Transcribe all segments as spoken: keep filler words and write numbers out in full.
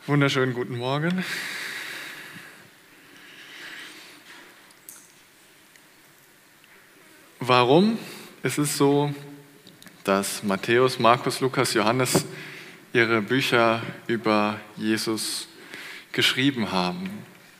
Wunderschönen guten Morgen. Warum ist es so, dass Matthäus, Markus, Lukas, Johannes ihre Bücher über Jesus geschrieben haben?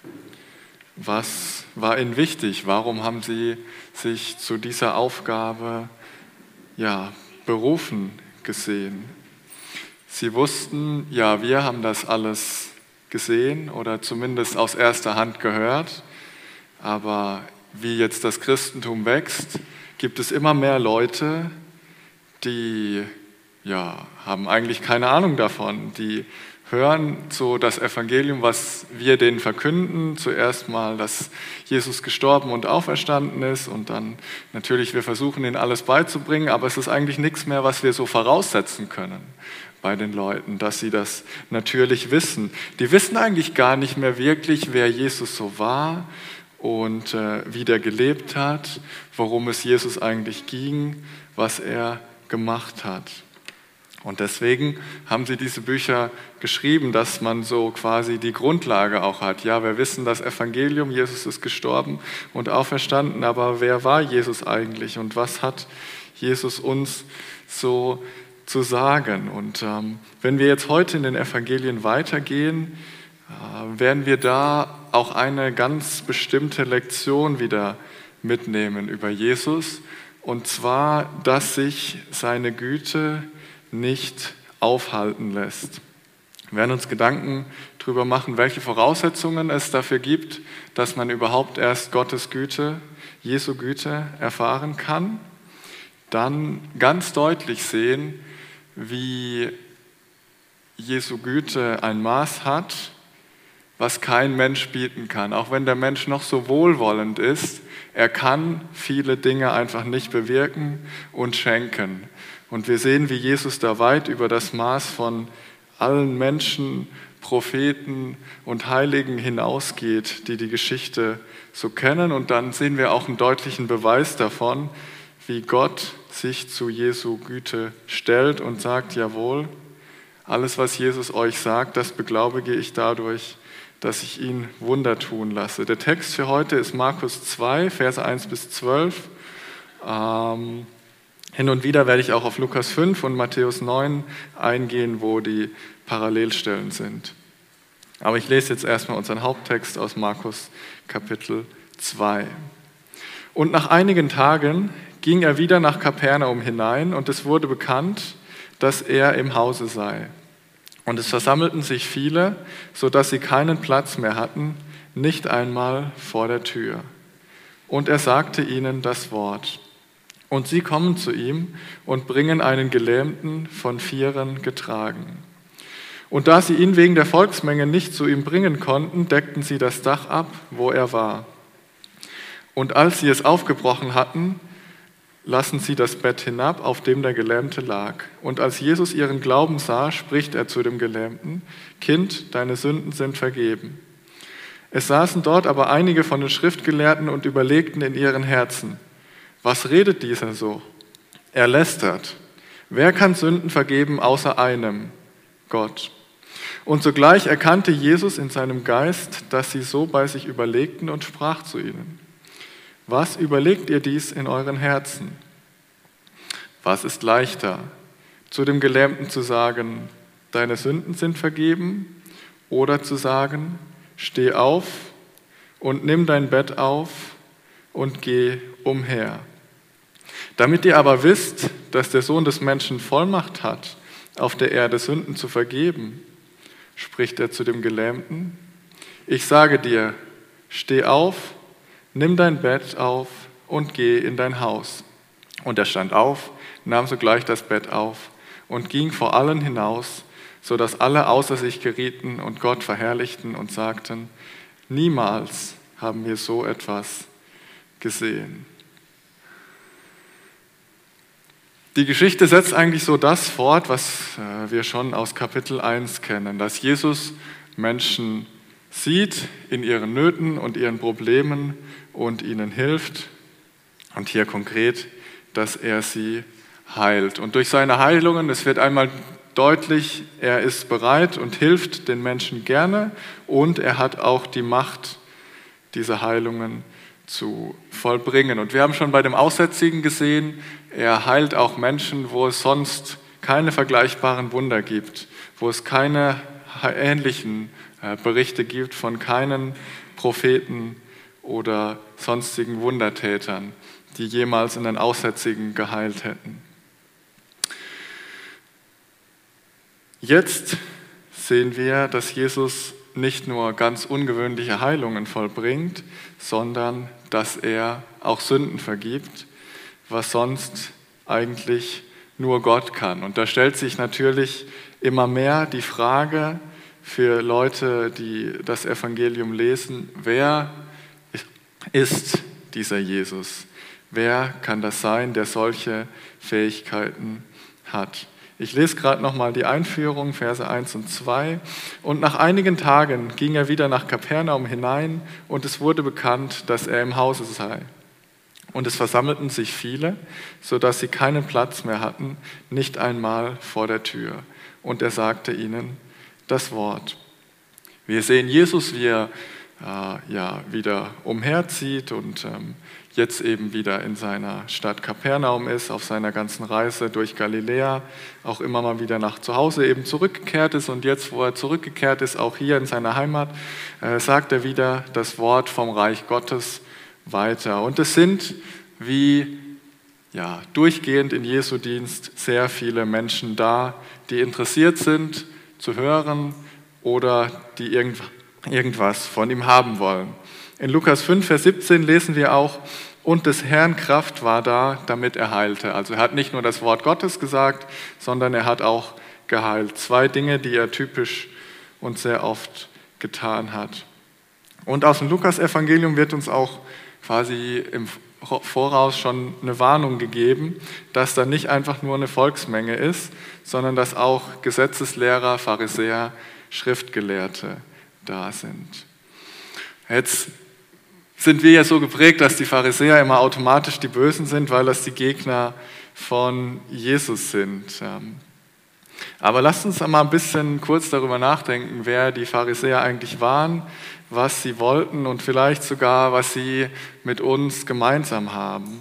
Was war ihnen wichtig? Warum haben sie sich zu dieser Aufgabe ja, berufen gesehen? Sie wussten, ja, wir haben das alles gesehen oder zumindest aus erster Hand gehört, aber wie jetzt das Christentum wächst, gibt es immer mehr Leute, die ja, haben eigentlich keine Ahnung davon, die hören so das Evangelium, was wir denen verkünden, zuerst mal, dass Jesus gestorben und auferstanden ist und dann natürlich, wir versuchen ihnen alles beizubringen, aber es ist eigentlich nichts mehr, was wir so voraussetzen können bei den Leuten, dass sie das natürlich wissen. Die wissen eigentlich gar nicht mehr wirklich, wer Jesus so war und äh, wie der gelebt hat, worum es Jesus eigentlich ging, was er gemacht hat. Und deswegen haben sie diese Bücher geschrieben, dass man so quasi die Grundlage auch hat. Ja, wir wissen das Evangelium, Jesus ist gestorben und auferstanden, aber wer war Jesus eigentlich und was hat Jesus uns so zu sagen? Und ähm, wenn wir jetzt heute in den Evangelien weitergehen, äh, werden wir da auch eine ganz bestimmte Lektion wieder mitnehmen über Jesus. Und zwar, dass sich seine Güte nicht aufhalten lässt. Wir werden uns Gedanken darüber machen, welche Voraussetzungen es dafür gibt, dass man überhaupt erst Gottes Güte, Jesu Güte erfahren kann. Dann ganz deutlich sehen, wie Jesu Güte ein Maß hat, was kein Mensch bieten kann. Auch wenn der Mensch noch so wohlwollend ist, er kann viele Dinge einfach nicht bewirken und schenken. Und wir sehen, wie Jesus da weit über das Maß von allen Menschen, Propheten und Heiligen hinausgeht, die die Geschichte so kennen. Und dann sehen wir auch einen deutlichen Beweis davon, wie Gott sich zu Jesu Güte stellt und sagt, jawohl, alles, was Jesus euch sagt, das beglaubige ich dadurch, dass ich ihn Wunder tun lasse. Der Text für heute ist Markus zwei, Verse eins bis zwölf. Ähm, Hin und wieder werde ich auch auf Lukas fünf und Matthäus neun eingehen, wo die Parallelstellen sind. Aber ich lese jetzt erstmal unseren Haupttext aus Markus Kapitel zwei. Und nach einigen Tagen ging er wieder nach Kapernaum hinein und es wurde bekannt, dass er im Hause sei. Und es versammelten sich viele, sodass sie keinen Platz mehr hatten, nicht einmal vor der Tür. Und er sagte ihnen das Wort. Und sie kommen zu ihm und bringen einen Gelähmten von Vieren getragen. Und da sie ihn wegen der Volksmenge nicht zu ihm bringen konnten, deckten sie das Dach ab, wo er war. Und als sie es aufgebrochen hatten, lassen sie das Bett hinab, auf dem der Gelähmte lag. Und als Jesus ihren Glauben sah, spricht er zu dem Gelähmten: Kind, deine Sünden sind vergeben. Es saßen dort aber einige von den Schriftgelehrten und überlegten in ihren Herzen: Was redet dieser so? Er lästert. Wer kann Sünden vergeben außer einem? Gott. Und sogleich erkannte Jesus in seinem Geist, dass sie so bei sich überlegten und sprach zu ihnen: Was überlegt ihr dies in euren Herzen? Was ist leichter, zu dem Gelähmten zu sagen, deine Sünden sind vergeben, oder zu sagen, steh auf und nimm dein Bett auf und geh umher? Damit ihr aber wisst, dass der Sohn des Menschen Vollmacht hat, auf der Erde Sünden zu vergeben, spricht er zu dem Gelähmten: Ich sage dir, steh auf, nimm dein Bett auf und geh in dein Haus. Und er stand auf, nahm sogleich das Bett auf und ging vor allen hinaus, sodass alle außer sich gerieten und Gott verherrlichten und sagten: Niemals haben wir so etwas gesehen. Die Geschichte setzt eigentlich so das fort, was wir schon aus Kapitel eins kennen, dass Jesus Menschen sieht in ihren Nöten und ihren Problemen und ihnen hilft. Und hier konkret, dass er sie heilt. Und durch seine Heilungen, es wird einmal deutlich, er ist bereit und hilft den Menschen gerne und er hat auch die Macht, diese Heilungen zu vollbringen. Und wir haben schon bei dem Aussätzigen gesehen, er heilt auch Menschen, wo es sonst keine vergleichbaren Wunder gibt, wo es keine ähnlichen Berichte gibt von keinen Propheten oder sonstigen Wundertätern, die jemals einen Aussätzigen geheilt hätten. Jetzt sehen wir, dass Jesus nicht nur ganz ungewöhnliche Heilungen vollbringt, sondern dass er auch Sünden vergibt, was sonst eigentlich nur Gott kann. Und da stellt sich natürlich immer mehr die Frage für Leute, die das Evangelium lesen, wer ist dieser Jesus? Wer kann das sein, der solche Fähigkeiten hat? Ich lese gerade nochmal die Einführung, Verse eins und zwei. Und nach einigen Tagen ging er wieder nach Kapernaum hinein und es wurde bekannt, dass er im Hause sei. Und es versammelten sich viele, sodass sie keinen Platz mehr hatten, nicht einmal vor der Tür. Und er sagte ihnen das Wort. Wir sehen Jesus, wie er äh, ja, wieder umherzieht und ähm, jetzt eben wieder in seiner Stadt Kapernaum ist, auf seiner ganzen Reise durch Galiläa, auch immer mal wieder nach zu Hause eben zurückgekehrt ist und jetzt, wo er zurückgekehrt ist, auch hier in seiner Heimat, äh, sagt er wieder das Wort vom Reich Gottes weiter. Und es sind wie ja, durchgehend in Jesu Dienst sehr viele Menschen da, die interessiert sind zu hören oder die irgend, irgendwas von ihm haben wollen. In Lukas fünf, Vers siebzehn lesen wir auch, und des Herrn Kraft war da, damit er heilte. Also er hat nicht nur das Wort Gottes gesagt, sondern er hat auch geheilt. Zwei Dinge, die er typisch und sehr oft getan hat. Und aus dem Lukas-Evangelium wird uns auch quasi im Voraus schon eine Warnung gegeben, dass da nicht einfach nur eine Volksmenge ist, sondern dass auch Gesetzeslehrer, Pharisäer, Schriftgelehrte da sind. Jetzt sind wir ja so geprägt, dass die Pharisäer immer automatisch die Bösen sind, weil das die Gegner von Jesus sind. Aber lasst uns mal ein bisschen kurz darüber nachdenken, wer die Pharisäer eigentlich waren, was sie wollten und vielleicht sogar, was sie mit uns gemeinsam haben.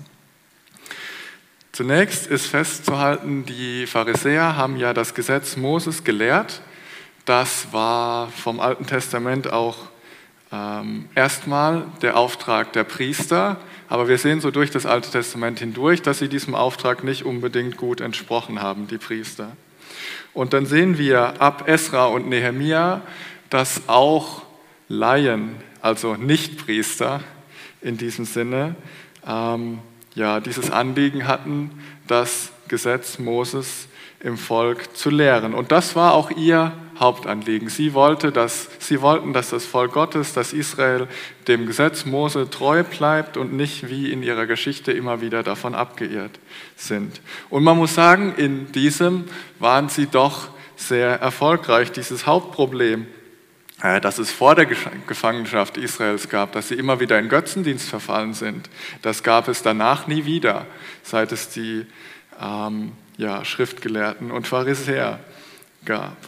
Zunächst ist festzuhalten, die Pharisäer haben ja das Gesetz Moses gelehrt. Das war vom Alten Testament auch ähm, erstmal der Auftrag der Priester. Aber wir sehen so durch das Alte Testament hindurch, dass sie diesem Auftrag nicht unbedingt gut entsprochen haben, die Priester. Und dann sehen wir ab Esra und Nehemia, dass auch Laien, also Nichtpriester in diesem Sinne, ähm, ja, dieses Anliegen hatten, das Gesetz Moses im Volk zu lehren. Und das war auch ihr Hauptanliegen. Sie, wollte, dass, sie wollten, dass das Volk Gottes, dass Israel dem Gesetz Mose treu bleibt und nicht wie in ihrer Geschichte immer wieder davon abgeirrt sind. Und man muss sagen, in diesem waren sie doch sehr erfolgreich. Dieses Hauptproblem, dass es vor der Gefangenschaft Israels gab, dass sie immer wieder in Götzendienst verfallen sind, das gab es danach nie wieder, seit es die ähm, ja, Schriftgelehrten und Pharisäer gab.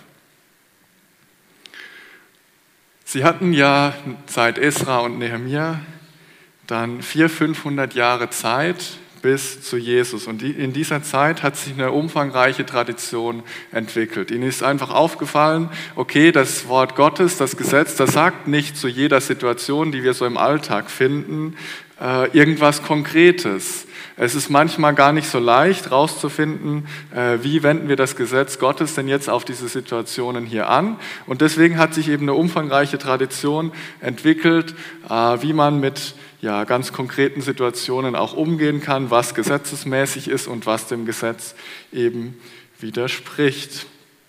Sie hatten ja seit Esra und Nehemia dann vierhundert, fünfhundert Jahre Zeit bis zu Jesus. Und in dieser Zeit hat sich eine umfangreiche Tradition entwickelt. Ihnen ist einfach aufgefallen, okay, das Wort Gottes, das Gesetz, das sagt nicht zu jeder Situation, die wir so im Alltag finden, irgendwas Konkretes. Es ist manchmal gar nicht so leicht rauszufinden, wie wenden wir das Gesetz Gottes denn jetzt auf diese Situationen hier an. Und deswegen hat sich eben eine umfangreiche Tradition entwickelt, wie man mit ja, ganz konkreten Situationen auch umgehen kann, was gesetzesmäßig ist und was dem Gesetz eben widerspricht.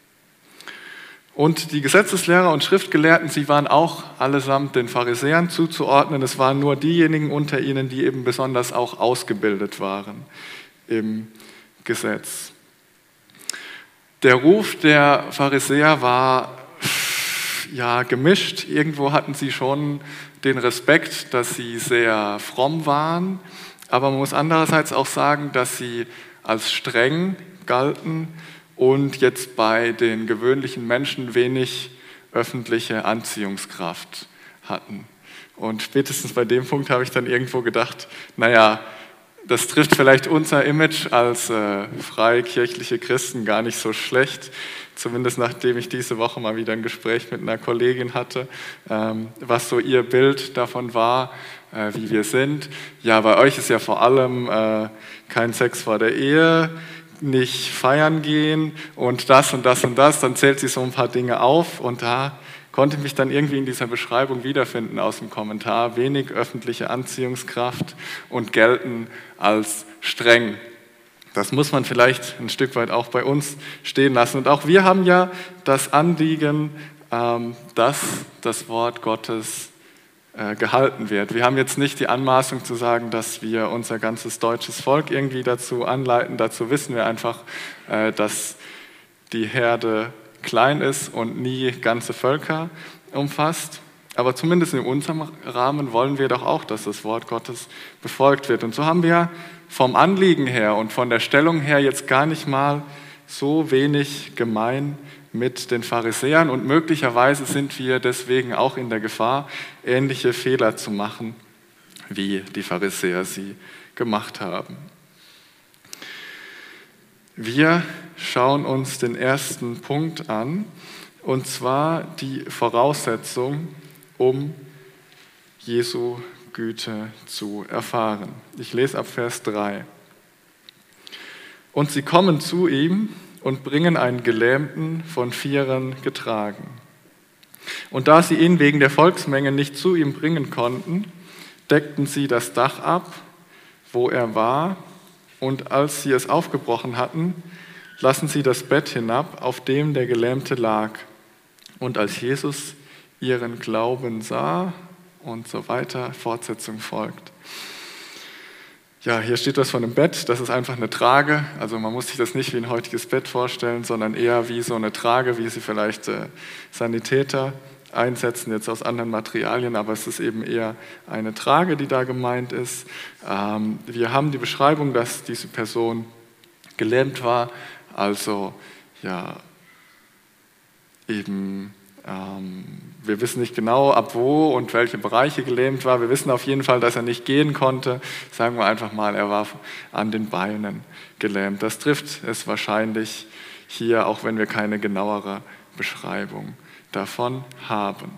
Und die Gesetzeslehrer und Schriftgelehrten, sie waren auch allesamt den Pharisäern zuzuordnen. Es waren nur diejenigen unter ihnen, die eben besonders auch ausgebildet waren im Gesetz. Der Ruf der Pharisäer war ja gemischt. Irgendwo hatten sie schon den Respekt, dass sie sehr fromm waren, aber man muss andererseits auch sagen, dass sie als streng galten und jetzt bei den gewöhnlichen Menschen wenig öffentliche Anziehungskraft hatten. Und spätestens bei dem Punkt habe ich dann irgendwo gedacht, naja, das trifft vielleicht unser Image als äh, freikirchliche Christen gar nicht so schlecht, zumindest nachdem ich diese Woche mal wieder ein Gespräch mit einer Kollegin hatte, ähm, was so ihr Bild davon war, äh, wie wir sind. Ja, bei euch ist ja vor allem äh, kein Sex vor der Ehe, nicht feiern gehen und das und das und das. Dann zählt sie so ein paar Dinge auf und da konnte ich mich dann irgendwie in dieser Beschreibung wiederfinden aus dem Kommentar. Wenig öffentliche Anziehungskraft und gelten als streng. Das muss man vielleicht ein Stück weit auch bei uns stehen lassen. Und auch wir haben ja das Anliegen, dass das Wort Gottes gehalten wird. Wir haben jetzt nicht die Anmaßung zu sagen, dass wir unser ganzes deutsches Volk irgendwie dazu anleiten. Dazu wissen wir einfach, dass die Herde klein ist und nie ganze Völker umfasst. Aber zumindest in unserem Rahmen wollen wir doch auch, dass das Wort Gottes befolgt wird. Und so haben wir vom Anliegen her und von der Stellung her jetzt gar nicht mal so wenig gemein mit den Pharisäern. Und möglicherweise sind wir deswegen auch in der Gefahr, ähnliche Fehler zu machen, wie die Pharisäer sie gemacht haben. Wir schauen uns den ersten Punkt an, und zwar die Voraussetzung, um Jesu Güte zu erfahren. Ich lese ab Vers drei. Und sie kommen zu ihm und bringen einen Gelähmten von Vieren getragen. Und da sie ihn wegen der Volksmenge nicht zu ihm bringen konnten, deckten sie das Dach ab, wo er war, und als sie es aufgebrochen hatten, lassen sie das Bett hinab, auf dem der Gelähmte lag. Und als Jesus ihren Glauben sah und so weiter, Fortsetzung folgt. Ja, hier steht was von einem Bett, das ist einfach eine Trage. Also man muss sich das nicht wie ein heutiges Bett vorstellen, sondern eher wie so eine Trage, wie sie vielleicht äh, Sanitäter einsetzen, jetzt aus anderen Materialien, aber es ist eben eher eine Trage, die da gemeint ist. Ähm, wir haben die Beschreibung, dass diese Person gelähmt war, also ja, eben, ähm, wir wissen nicht genau, ab wo und welche Bereiche gelähmt war. Wir wissen auf jeden Fall, dass er nicht gehen konnte. Sagen wir einfach mal, er war an den Beinen gelähmt. Das trifft es wahrscheinlich hier, auch wenn wir keine genauere Beschreibung davon haben.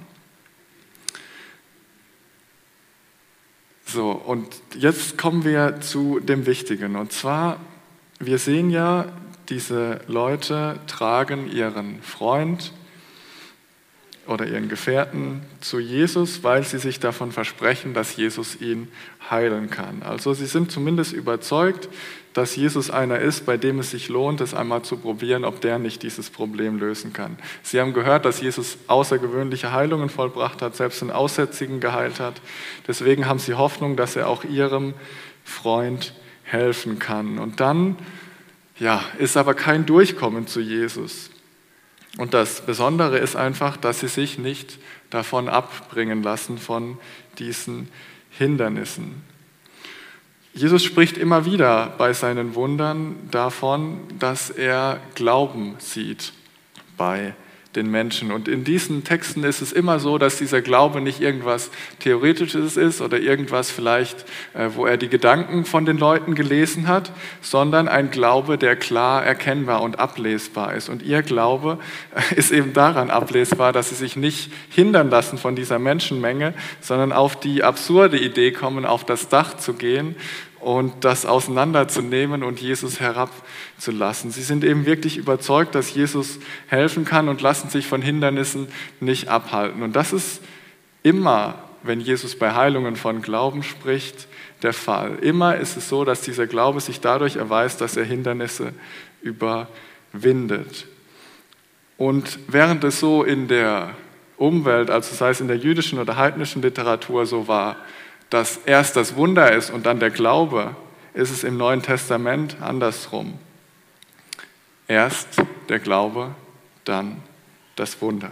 So, und jetzt kommen wir zu dem Wichtigen. Und zwar, wir sehen ja, diese Leute tragen ihren Freund oder ihren Gefährten zu Jesus, weil sie sich davon versprechen, dass Jesus ihn heilen kann. Also sie sind zumindest überzeugt, dass Jesus einer ist, bei dem es sich lohnt, es einmal zu probieren, ob der nicht dieses Problem lösen kann. Sie haben gehört, dass Jesus außergewöhnliche Heilungen vollbracht hat, selbst den Aussätzigen geheilt hat. Deswegen haben sie Hoffnung, dass er auch ihrem Freund helfen kann. Und dann ja, ist aber kein Durchkommen zu Jesus. Und das Besondere ist einfach, dass sie sich nicht davon abbringen lassen, von diesen Hindernissen. Jesus spricht immer wieder bei seinen Wundern davon, dass er Glauben sieht bei den Menschen. Und in diesen Texten ist es immer so, dass dieser Glaube nicht irgendwas Theoretisches ist oder irgendwas vielleicht, wo er die Gedanken von den Leuten gelesen hat, sondern ein Glaube, der klar erkennbar und ablesbar ist. Und ihr Glaube ist eben daran ablesbar, dass sie sich nicht hindern lassen von dieser Menschenmenge, sondern auf die absurde Idee kommen, auf das Dach zu gehen und das auseinanderzunehmen und Jesus herabzulassen. Sie sind eben wirklich überzeugt, dass Jesus helfen kann und lassen sich von Hindernissen nicht abhalten. Und das ist immer, wenn Jesus bei Heilungen von Glauben spricht, der Fall. Immer ist es so, dass dieser Glaube sich dadurch erweist, dass er Hindernisse überwindet. Und während es so in der Umwelt, also sei es in der jüdischen oder heidnischen Literatur so war, dass erst das Wunder ist und dann der Glaube, ist es im Neuen Testament andersrum. Erst der Glaube, dann das Wunder.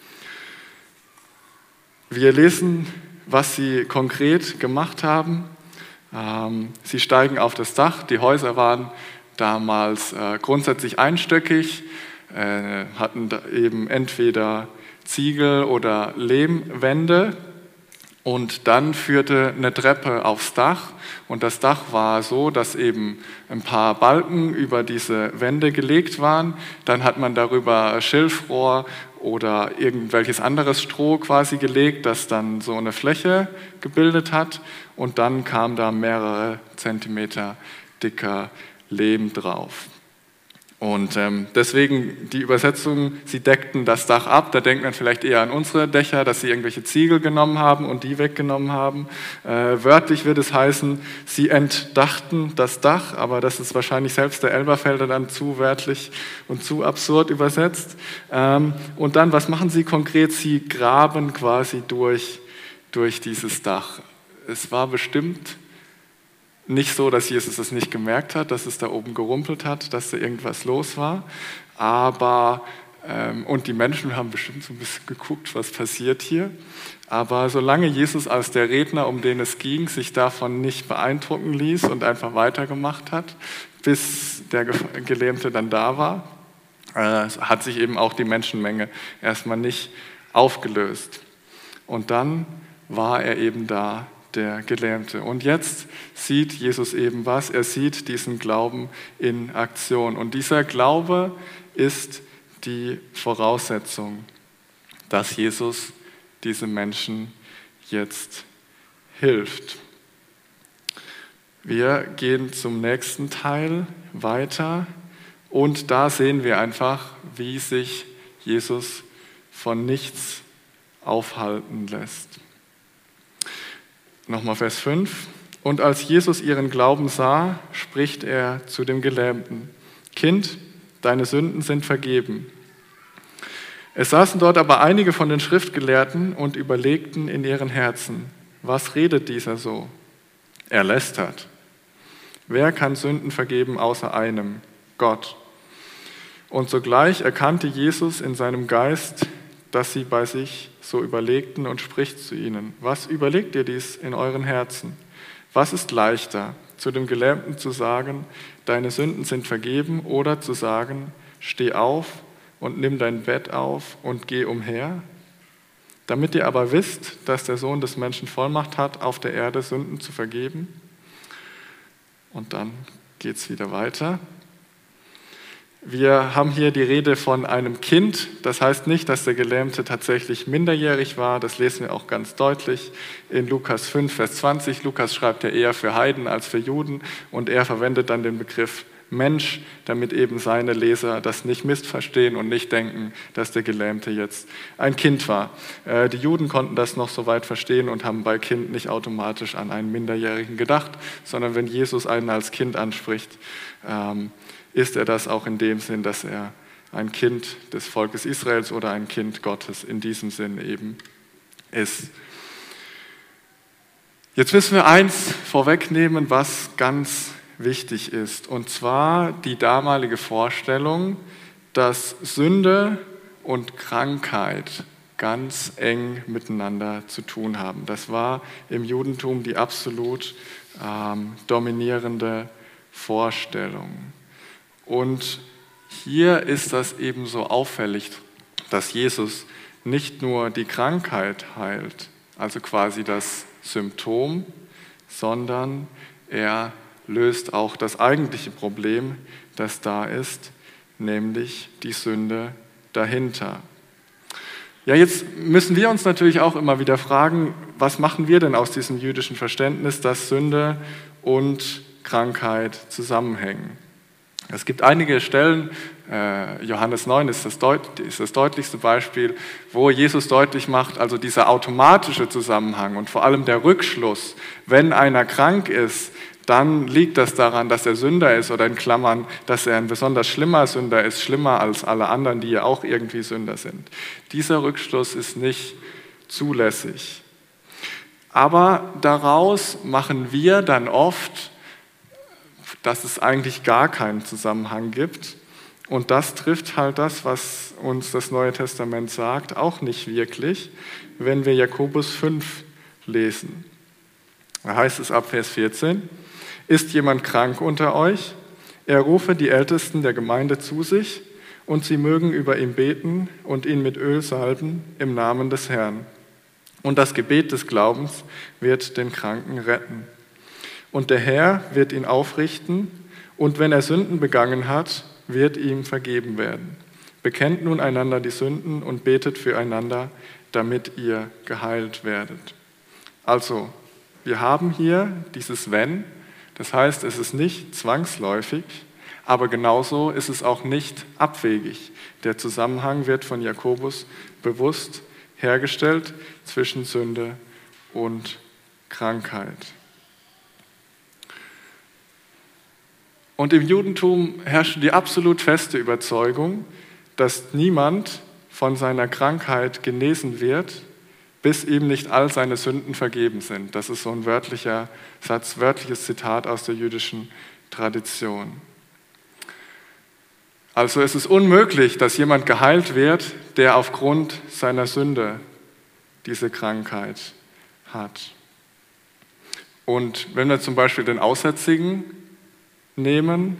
Wir lesen, was sie konkret gemacht haben. Sie steigen auf das Dach, die Häuser waren damals äh, grundsätzlich einstöckig, äh, hatten da eben entweder Ziegel oder Lehmwände und dann führte eine Treppe aufs Dach und das Dach war so, dass eben ein paar Balken über diese Wände gelegt waren. Dann hat man darüber Schilfrohr oder irgendwelches anderes Stroh quasi gelegt, das dann so eine Fläche gebildet hat und dann kam da mehrere Zentimeter dicker Lehm drauf. Und ähm, deswegen die Übersetzung, sie deckten das Dach ab, da denkt man vielleicht eher an unsere Dächer, dass sie irgendwelche Ziegel genommen haben und die weggenommen haben. Äh, wörtlich wird es heißen, sie entdachten das Dach, aber das ist wahrscheinlich selbst der Elberfelder dann zu wörtlich und zu absurd übersetzt. Ähm, und dann, was machen sie konkret? Sie graben quasi durch, durch dieses Dach. Es war bestimmt nicht so, dass Jesus es nicht gemerkt hat, dass es da oben gerumpelt hat, dass da irgendwas los war. Aber, ähm, und die Menschen haben bestimmt so ein bisschen geguckt, was passiert hier. Aber solange Jesus als der Redner, um den es ging, sich davon nicht beeindrucken ließ und einfach weitergemacht hat, bis der Gelähmte dann da war, äh, hat sich eben auch die Menschenmenge erstmal nicht aufgelöst. Und dann war er eben da, der Gelähmte. Und jetzt sieht Jesus eben was? Er sieht diesen Glauben in Aktion. Und dieser Glaube ist die Voraussetzung, dass Jesus diesen Menschen jetzt hilft. Wir gehen zum nächsten Teil weiter und da sehen wir einfach, wie sich Jesus von nichts aufhalten lässt. Nochmal Vers fünf. Und als Jesus ihren Glauben sah, spricht er zu dem Gelähmten: Kind, deine Sünden sind vergeben. Es saßen dort aber einige von den Schriftgelehrten und überlegten in ihren Herzen: Was redet dieser so? Er lästert. Wer kann Sünden vergeben außer einem? Gott. Und sogleich erkannte Jesus in seinem Geist, dass sie bei sich so überlegten und spricht zu ihnen: Was überlegt ihr dies in euren Herzen? Was ist leichter, zu dem Gelähmten zu sagen, deine Sünden sind vergeben, oder zu sagen, steh auf und nimm dein Bett auf und geh umher? Damit ihr aber wisst, dass der Sohn des Menschen Vollmacht hat, auf der Erde Sünden zu vergeben. Und dann geht es wieder weiter. Wir haben hier die Rede von einem Kind. Das heißt nicht, dass der Gelähmte tatsächlich minderjährig war. Das lesen wir auch ganz deutlich in Lukas fünf, Vers zwanzig. Lukas schreibt ja eher für Heiden als für Juden und er verwendet dann den Begriff Mensch, damit eben seine Leser das nicht missverstehen und nicht denken, dass der Gelähmte jetzt ein Kind war. Die Juden konnten das noch so weit verstehen und haben bei Kind nicht automatisch an einen Minderjährigen gedacht, sondern wenn Jesus einen als Kind anspricht, ist er das auch in dem Sinn, dass er ein Kind des Volkes Israels oder ein Kind Gottes in diesem Sinn eben ist. Jetzt müssen wir eins vorwegnehmen, was ganz wichtig ist, und zwar die damalige Vorstellung, dass Sünde und Krankheit ganz eng miteinander zu tun haben. Das war im Judentum die absolut ähm, dominierende Vorstellung. Und hier ist das eben so auffällig, dass Jesus nicht nur die Krankheit heilt, also quasi das Symptom, sondern er löst auch das eigentliche Problem, das da ist, nämlich die Sünde dahinter. Ja, jetzt müssen wir uns natürlich auch immer wieder fragen, was machen wir denn aus diesem jüdischen Verständnis, dass Sünde und Krankheit zusammenhängen? Es gibt einige Stellen, äh, Johannes neun ist das, deut- ist das deutlichste Beispiel, wo Jesus deutlich macht, also dieser automatische Zusammenhang und vor allem der Rückschluss, wenn einer krank ist, dann liegt das daran, dass er Sünder ist oder in Klammern, dass er ein besonders schlimmer Sünder ist, schlimmer als alle anderen, die ja auch irgendwie Sünder sind. Dieser Rückschluss ist nicht zulässig. Aber daraus machen wir dann oft, dass es eigentlich gar keinen Zusammenhang gibt. Und das trifft halt das, was uns das Neue Testament sagt, auch nicht wirklich, wenn wir Jakobus fünf lesen. Da heißt es ab Vers vierzehn: Ist jemand krank unter euch? er rufe die Ältesten der Gemeinde zu sich und sie mögen über ihn beten und ihn mit Öl salben im Namen des Herrn. Und das Gebet des Glaubens wird den Kranken retten. Und der Herr wird ihn aufrichten, und wenn er Sünden begangen hat, wird ihm vergeben werden. Bekennt nun einander die Sünden und betet füreinander, damit ihr geheilt werdet. Also, wir haben hier dieses Wenn, das heißt, es ist nicht zwangsläufig, aber genauso ist es auch nicht abwegig. Der Zusammenhang wird von Jakobus bewusst hergestellt zwischen Sünde und Krankheit. Und im Judentum herrscht die absolut feste Überzeugung, dass niemand von seiner Krankheit genesen wird, bis ihm nicht all seine Sünden vergeben sind. Das ist so ein wörtlicher Satz, wörtliches Zitat aus der jüdischen Tradition. Also es ist unmöglich, dass jemand geheilt wird, der aufgrund seiner Sünde diese Krankheit hat. Und wenn wir zum Beispiel den Aussätzigen nehmen,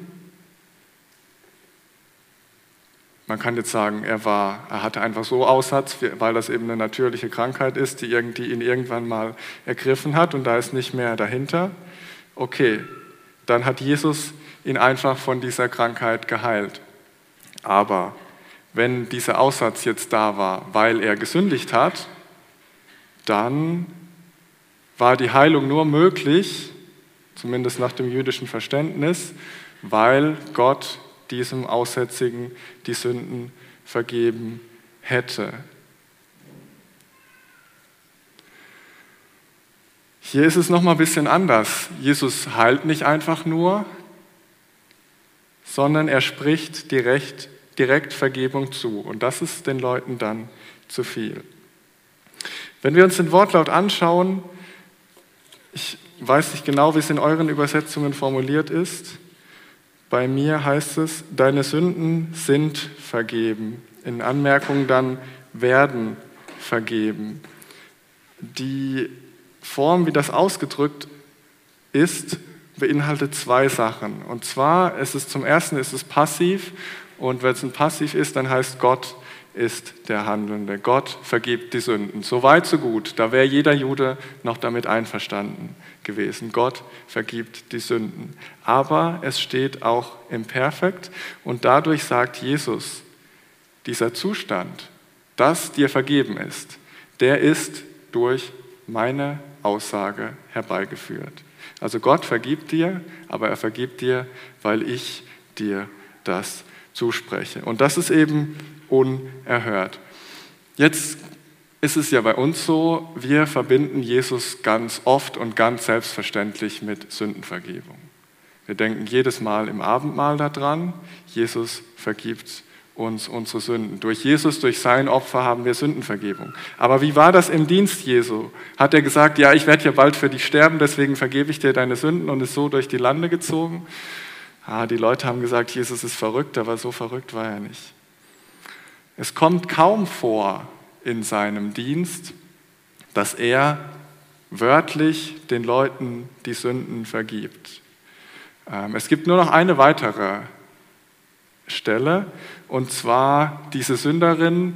man kann jetzt sagen, er war, er hatte einfach so Aussatz, weil das eben eine natürliche Krankheit ist, die irgendwie ihn irgendwann mal ergriffen hat und da ist nicht mehr dahinter. Okay, dann hat Jesus ihn einfach von dieser Krankheit geheilt. Aber wenn dieser Aussatz jetzt da war, weil er gesündigt hat, dann war die Heilung nur möglich, zumindest nach dem jüdischen Verständnis, weil Gott diesem Aussätzigen die Sünden vergeben hätte. Hier ist es nochmal ein bisschen anders. Jesus heilt nicht einfach nur, sondern er spricht direkt, direkt Vergebung zu. Und das ist den Leuten dann zu viel. Wenn wir uns den Wortlaut anschauen, ich weiß nicht genau, wie es in euren Übersetzungen formuliert ist. Bei mir heißt es, deine Sünden sind vergeben. In Anmerkung dann werden vergeben. Die Form, wie das ausgedrückt ist, beinhaltet zwei Sachen. Und zwar ist es zum ersten ist es passiv und wenn es ein Passiv ist, dann heißt Gott ist der Handelnde. Gott vergibt die Sünden. So weit, so gut. Da wäre jeder Jude noch damit einverstanden gewesen. Gott vergibt die Sünden. Aber es steht auch im Perfekt und dadurch sagt Jesus, dieser Zustand, dass dir vergeben ist, der ist durch meine Aussage herbeigeführt. Also Gott vergibt dir, aber er vergibt dir, weil ich dir das zuspreche. Und das ist eben unerhört. Jetzt ist es ja bei uns so, wir verbinden Jesus ganz oft und ganz selbstverständlich mit Sündenvergebung. Wir denken jedes Mal im Abendmahl daran, Jesus vergibt uns unsere Sünden. Durch Jesus, durch sein Opfer haben wir Sündenvergebung. Aber wie war das im Dienst Jesu? Hat er gesagt, ja, ich werde ja bald für dich sterben, deswegen vergebe ich dir deine Sünden und ist so durch die Lande gezogen? Ah, die Leute haben gesagt, Jesus ist verrückt, aber so verrückt war er nicht. Es kommt kaum vor in seinem Dienst, dass er wörtlich den Leuten die Sünden vergibt. Es gibt nur noch eine weitere Stelle, und zwar diese Sünderin,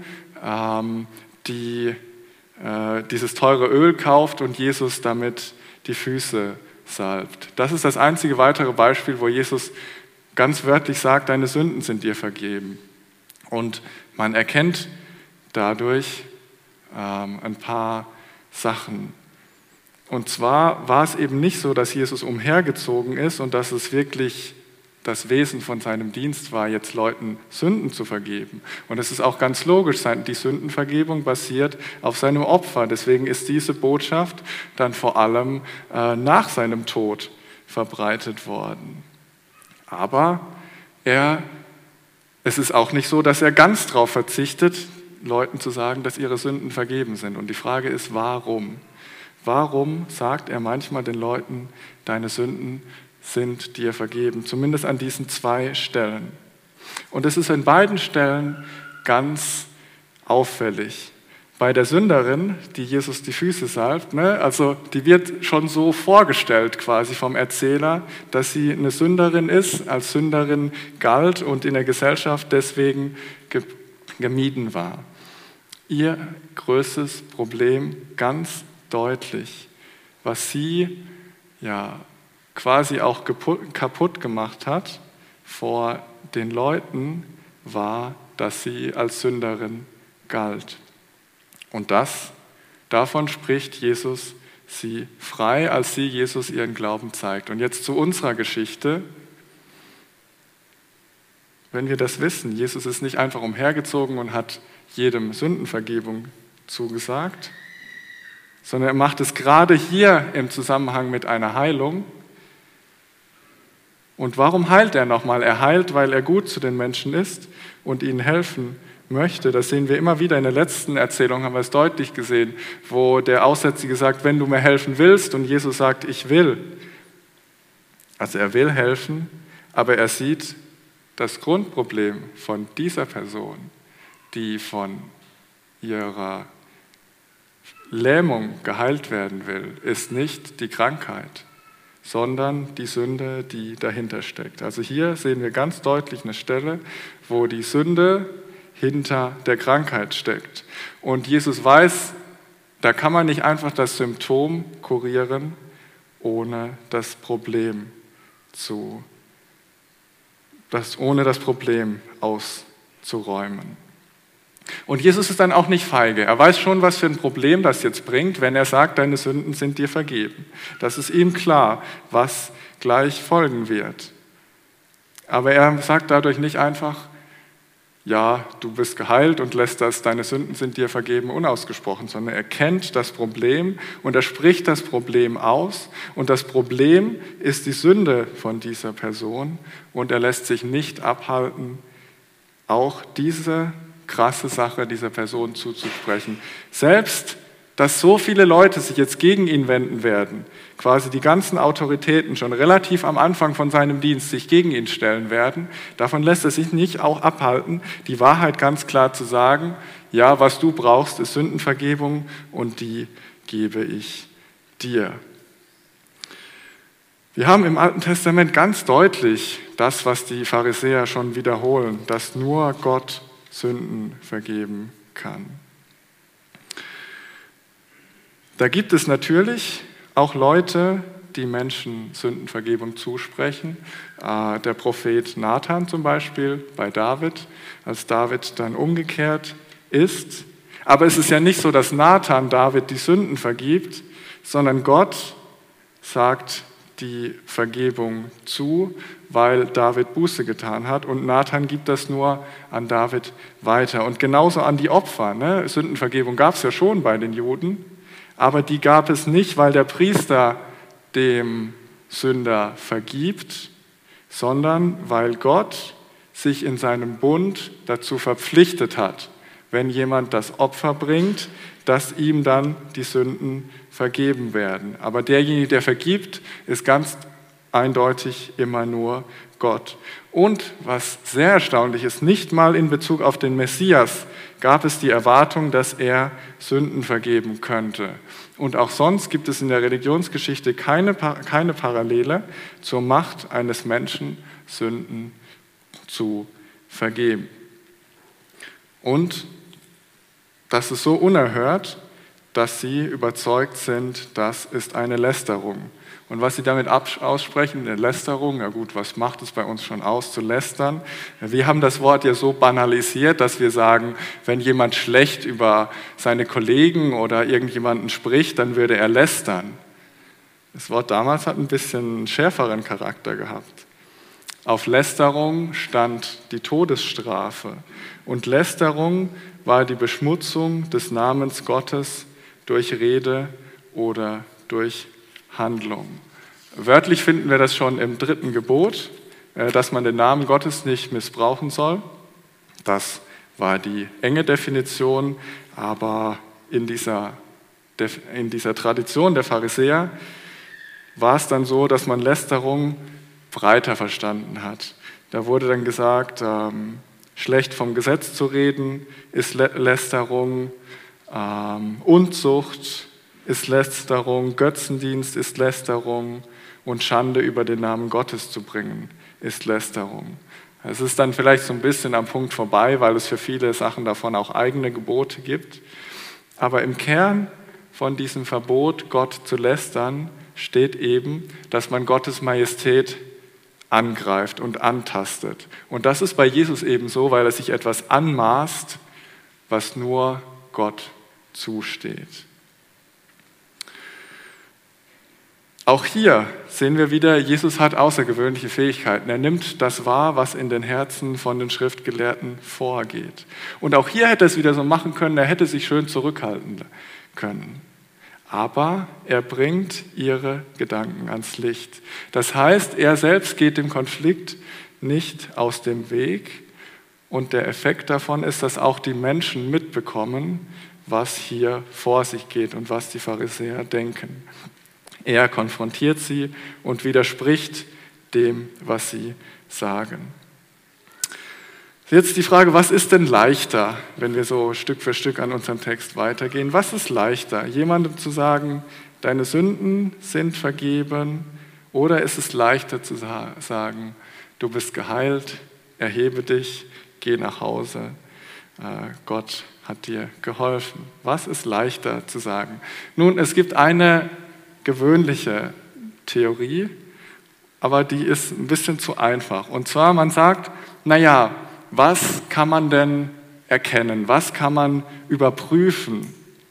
die dieses teure Öl kauft und Jesus damit die Füße salbt. Das ist das einzige weitere Beispiel, wo Jesus ganz wörtlich sagt, deine Sünden sind dir vergeben. Und man erkennt dadurch ähm, ein paar Sachen. Und zwar war es eben nicht so, dass Jesus umhergezogen ist und dass es wirklich das Wesen von seinem Dienst war, jetzt Leuten Sünden zu vergeben. Und es ist auch ganz logisch, die Sündenvergebung basiert auf seinem Opfer. Deswegen ist diese Botschaft dann vor allem äh, nach seinem Tod verbreitet worden. Aber er, es ist auch nicht so, dass er ganz darauf verzichtet, Leuten zu sagen, dass ihre Sünden vergeben sind. Und die Frage ist, warum? Warum sagt er manchmal den Leuten, deine Sünden sind dir vergeben? Zumindest an diesen zwei Stellen. Und es ist in beiden Stellen ganz auffällig. bei der Sünderin, die Jesus die Füße salbt, ne, also die wird schon so vorgestellt quasi vom Erzähler, dass sie eine Sünderin ist, als Sünderin galt und in der Gesellschaft deswegen ge- gemieden war. Ihr größtes Problem, ganz deutlich, was sie ja quasi auch kaputt gemacht hat vor den Leuten, war, dass sie als Sünderin galt. Und das, davon spricht Jesus sie frei, als sie Jesus ihren Glauben zeigt. Und jetzt zu unserer Geschichte. Wenn wir das wissen, Jesus ist nicht einfach umhergezogen und hat jedem Sündenvergebung zugesagt, sondern er macht es gerade hier im Zusammenhang mit einer Heilung. Und warum heilt er nochmal? Er heilt, weil er gut zu den Menschen ist und ihnen helfen möchte. Das sehen wir immer wieder in der letzten Erzählung, haben wir es deutlich gesehen, wo der Aussätzige sagt, wenn du mir helfen willst, und Jesus sagt, ich will. Also er will helfen, aber er sieht das Grundproblem von dieser Person, die von ihrer Lähmung geheilt werden will, ist nicht die Krankheit, sondern die Sünde, die dahinter steckt. Also hier sehen wir ganz deutlich eine Stelle, wo die Sünde hinter der Krankheit steckt. Und Jesus weiß, da kann man nicht einfach das Symptom kurieren, ohne das Problem zu, das, ohne das Problem auszuräumen. Und Jesus ist dann auch nicht feige. Er weiß schon, was für ein Problem das jetzt bringt, wenn er sagt, deine Sünden sind dir vergeben. Das ist ihm klar, was gleich folgen wird. Aber er sagt dadurch nicht einfach, ja, du bist geheilt und lässt das, deine Sünden sind dir vergeben, unausgesprochen, sondern er kennt das Problem und er spricht das Problem aus. Und das Problem ist die Sünde von dieser Person und er lässt sich nicht abhalten, auch diese krasse Sache dieser Person zuzusprechen. Selbst, dass so viele Leute sich jetzt gegen ihn wenden werden, quasi die ganzen Autoritäten schon relativ am Anfang von seinem Dienst sich gegen ihn stellen werden, davon lässt er sich nicht auch abhalten, die Wahrheit ganz klar zu sagen, ja, was du brauchst, ist Sündenvergebung und die gebe ich dir. Wir haben im Alten Testament ganz deutlich das, was die Pharisäer schon wiederholen, dass nur Gott Sünden vergeben kann. Da gibt es natürlich auch Leute, die Menschen Sündenvergebung zusprechen. Der Prophet Nathan zum Beispiel bei David, als David dann umgekehrt ist. Aber es ist ja nicht so, dass Nathan David die Sünden vergibt, sondern Gott sagt die Vergebung zu, weil David Buße getan hat und Nathan gibt das nur an David weiter. Und genauso an die Opfer. Ne? Sündenvergebung gab es ja schon bei den Juden, aber die gab es nicht, weil der Priester dem Sünder vergibt, sondern weil Gott sich in seinem Bund dazu verpflichtet hat, wenn jemand das Opfer bringt, dass ihm dann die Sünden vergeben werden. Aber derjenige, der vergibt, ist ganz eindeutig immer nur Gott. Und was sehr erstaunlich ist, nicht mal in Bezug auf den Messias gab es die Erwartung, dass er Sünden vergeben könnte. Und auch sonst gibt es in der Religionsgeschichte keine, keine Parallele zur Macht eines Menschen, Sünden zu vergeben. Und das ist so unerhört, dass sie überzeugt sind, das ist eine Lästerung. Und was sie damit aussprechen, eine Lästerung, ja gut, was macht es bei uns schon aus, zu lästern? Wir haben das Wort ja so banalisiert, dass wir sagen, wenn jemand schlecht über seine Kollegen oder irgendjemanden spricht, dann würde er lästern. Das Wort damals hat ein bisschen einen schärferen Charakter gehabt. Auf Lästerung stand die Todesstrafe. Und Lästerung war die Beschmutzung des Namens Gottes durch Rede oder durch Handlung. Wörtlich finden wir das schon im dritten Gebot, dass man den Namen Gottes nicht missbrauchen soll. Das war die enge Definition, aber in dieser, in dieser Tradition der Pharisäer war es dann so, dass man Lästerung breiter verstanden hat. Da wurde dann gesagt, ähm, schlecht vom Gesetz zu reden ist Lästerung, ähm, Unzucht ist Lästerung, Götzendienst ist Lästerung und Schande über den Namen Gottes zu bringen ist Lästerung. Es ist dann vielleicht so ein bisschen am Punkt vorbei, weil es für viele Sachen davon auch eigene Gebote gibt. Aber im Kern von diesem Verbot, Gott zu lästern, steht eben, dass man Gottes Majestät angreift und antastet. Und das ist bei Jesus eben so, weil er sich etwas anmaßt, was nur Gott zusteht. Auch hier sehen wir wieder, Jesus hat außergewöhnliche Fähigkeiten. Er nimmt das wahr, was in den Herzen von den Schriftgelehrten vorgeht. Und auch hier hätte er es wieder so machen können, er hätte sich schön zurückhalten können. Aber er bringt ihre Gedanken ans Licht. Das heißt, er selbst geht dem Konflikt nicht aus dem Weg. Und der Effekt davon ist, dass auch die Menschen mitbekommen, was hier vor sich geht und was die Pharisäer denken. Er konfrontiert sie und widerspricht dem, was sie sagen. Jetzt die Frage, was ist denn leichter, wenn wir so Stück für Stück an unserem Text weitergehen? Was ist leichter, jemandem zu sagen, deine Sünden sind vergeben, oder ist es leichter zu sagen, du bist geheilt, erhebe dich, geh nach Hause, Gott hat dir geholfen? Was ist leichter zu sagen? Nun, es gibt eine gewöhnliche Theorie, aber die ist ein bisschen zu einfach. Und zwar, man sagt, naja, was kann man denn erkennen? Was kann man überprüfen?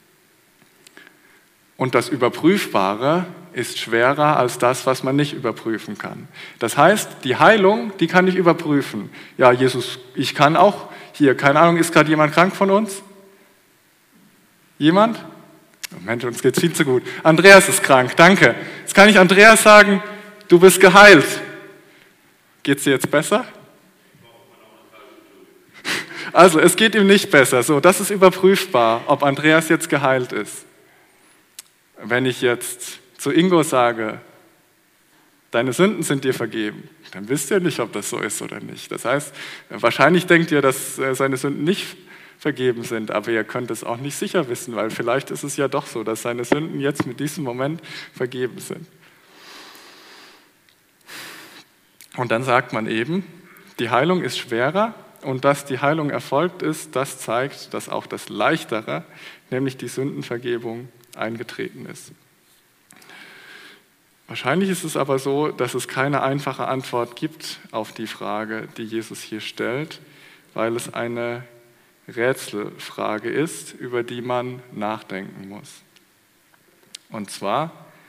Und das Überprüfbare ist schwerer als das, was man nicht überprüfen kann. Das heißt, die Heilung, die kann ich überprüfen. Ja, Jesus, ich kann auch hier, keine Ahnung, ist gerade jemand krank von uns? Jemand? Moment, uns geht's viel zu gut. Andreas ist krank, danke. Jetzt kann ich Andreas sagen, du bist geheilt. Geht's dir jetzt besser? Also, es geht ihm nicht besser. So, das ist überprüfbar, ob Andreas jetzt geheilt ist. Wenn ich jetzt zu Ingo sage, deine Sünden sind dir vergeben, dann wisst ihr nicht, ob das so ist oder nicht. Das heißt, wahrscheinlich denkt ihr, dass seine Sünden nicht vergeben sind, aber ihr könnt es auch nicht sicher wissen, weil vielleicht ist es ja doch so, dass seine Sünden jetzt mit diesem Moment vergeben sind. Und dann sagt man eben, die Heilung ist schwerer, und dass die Heilung erfolgt ist, das zeigt, dass auch das Leichtere, nämlich die Sündenvergebung, eingetreten ist. Wahrscheinlich ist es aber so, dass es keine einfache Antwort gibt auf die Frage, die Jesus hier stellt, weil es eine Rätselfrage ist, über die man nachdenken muss. Und zwar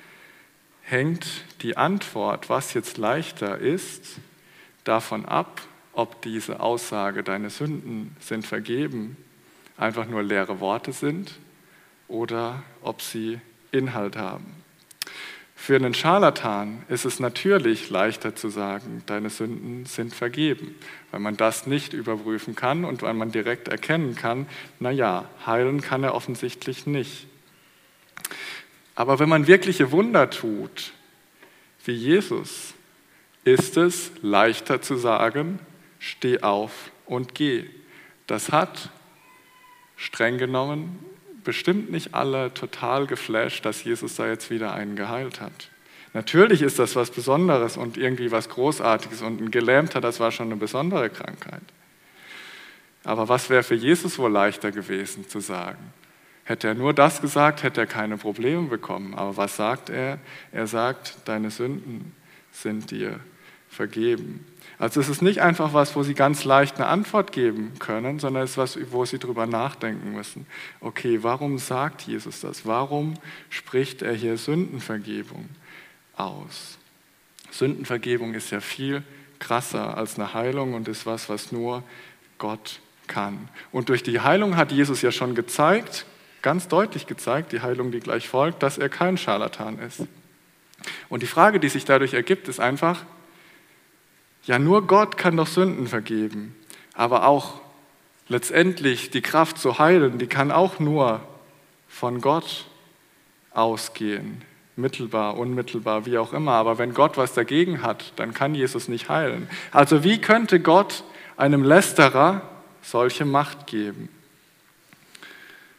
hängt die Antwort, was jetzt leichter ist, davon ab, ob diese Aussage, deine Sünden sind vergeben, einfach nur leere Worte sind oder ob sie Inhalt haben. Für einen Scharlatan ist es natürlich leichter zu sagen, deine Sünden sind vergeben, weil man das nicht überprüfen kann und weil man direkt erkennen kann, naja, heilen kann er offensichtlich nicht. Aber wenn man wirkliche Wunder tut, wie Jesus, ist es leichter zu sagen, steh auf und geh. Das hat streng genommen bestimmt nicht alle total geflasht, dass Jesus da jetzt wieder einen geheilt hat. Natürlich ist das was Besonderes und irgendwie was Großartiges und ein Gelähmter, das war schon eine besondere Krankheit. Aber was wäre für Jesus wohl leichter gewesen zu sagen? Hätte er nur das gesagt, hätte er keine Probleme bekommen. Aber was sagt er? Er sagt, deine Sünden sind dir vergeben. Also es ist nicht einfach was, wo Sie ganz leicht eine Antwort geben können, sondern es ist was, wo Sie drüber nachdenken müssen. Okay, warum sagt Jesus das? Warum spricht er hier Sündenvergebung aus? Sündenvergebung ist ja viel krasser als eine Heilung und ist was, was nur Gott kann. Und durch die Heilung hat Jesus ja schon gezeigt, ganz deutlich gezeigt, die Heilung, die gleich folgt, dass er kein Scharlatan ist. Und die Frage, die sich dadurch ergibt, ist einfach, ja, nur Gott kann doch Sünden vergeben, aber auch letztendlich die Kraft zu heilen, die kann auch nur von Gott ausgehen, mittelbar, unmittelbar, wie auch immer. Aber wenn Gott was dagegen hat, dann kann Jesus nicht heilen. Also wie könnte Gott einem Lästerer solche Macht geben?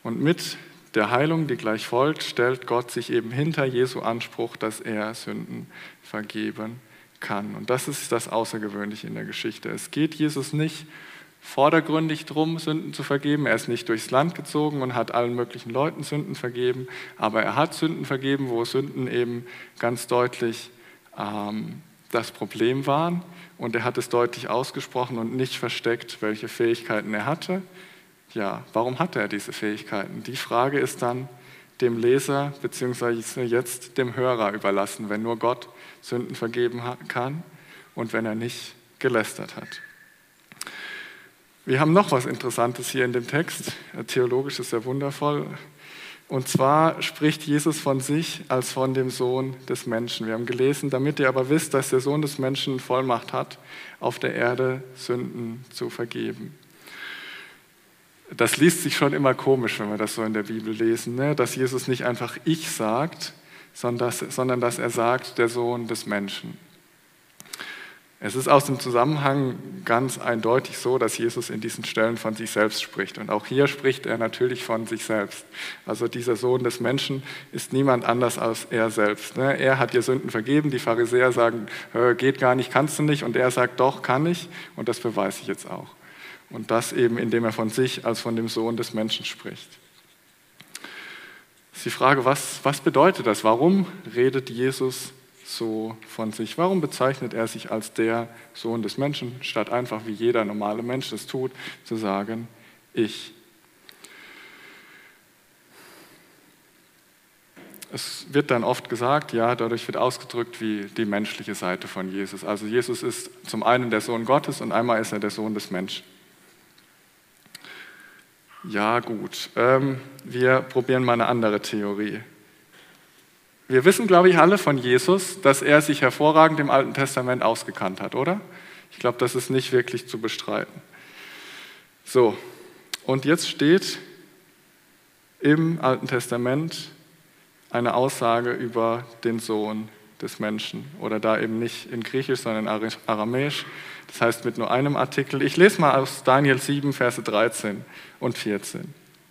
Und mit der Heilung, die gleich folgt, stellt Gott sich eben hinter Jesu Anspruch, dass er Sünden vergeben kann. Und das ist das Außergewöhnliche in der Geschichte. Es geht Jesus nicht vordergründig darum, Sünden zu vergeben. Er ist nicht durchs Land gezogen und hat allen möglichen Leuten Sünden vergeben, aber er hat Sünden vergeben, wo Sünden eben ganz deutlich ähm, das Problem waren. Und er hat es deutlich ausgesprochen und nicht versteckt, welche Fähigkeiten er hatte. Ja, warum hatte er diese Fähigkeiten? Die Frage ist dann dem Leser bzw. jetzt dem Hörer überlassen, wenn nur Gott Sünden vergeben kann und wenn er nicht gelästert hat. Wir haben noch was Interessantes hier in dem Text. Theologisch ist er wundervoll. Und zwar spricht Jesus von sich als von dem Sohn des Menschen. Wir haben gelesen, damit ihr aber wisst, dass der Sohn des Menschen Vollmacht hat, auf der Erde Sünden zu vergeben. Das liest sich schon immer komisch, wenn wir das so in der Bibel lesen, ne? Dass Jesus nicht einfach ich sagt, sondern dass, sondern dass er sagt, der Sohn des Menschen. Es ist aus dem Zusammenhang ganz eindeutig so, dass Jesus in diesen Stellen von sich selbst spricht. Und auch hier spricht er natürlich von sich selbst. Also dieser Sohn des Menschen ist niemand anders als er selbst. Er hat ihr Sünden vergeben. Die Pharisäer sagen, geht gar nicht, kannst du nicht. Und er sagt, doch, kann ich. Und das beweise ich jetzt auch. Und das eben, indem er von sich als von dem Sohn des Menschen spricht. Das ist die Frage, was, was bedeutet das? Warum redet Jesus so von sich? Warum bezeichnet er sich als der Sohn des Menschen, statt einfach wie jeder normale Mensch es tut, zu sagen, ich? Es wird dann oft gesagt, ja, dadurch wird ausgedrückt wie die menschliche Seite von Jesus. Also Jesus ist zum einen der Sohn Gottes und einmal ist er der Sohn des Menschen. Ja, gut. Ähm, wir probieren mal eine andere Theorie. Wir wissen, glaube ich, alle von Jesus, dass er sich hervorragend im Alten Testament ausgekannt hat, oder? Ich glaube, das ist nicht wirklich zu bestreiten. So, und jetzt steht im Alten Testament eine Aussage über den Sohn des Menschen. Oder da eben nicht in Griechisch, sondern in Aramäisch. Das heißt mit nur einem Artikel. Ich lese mal aus Daniel sieben, Verse dreizehn und vierzehn.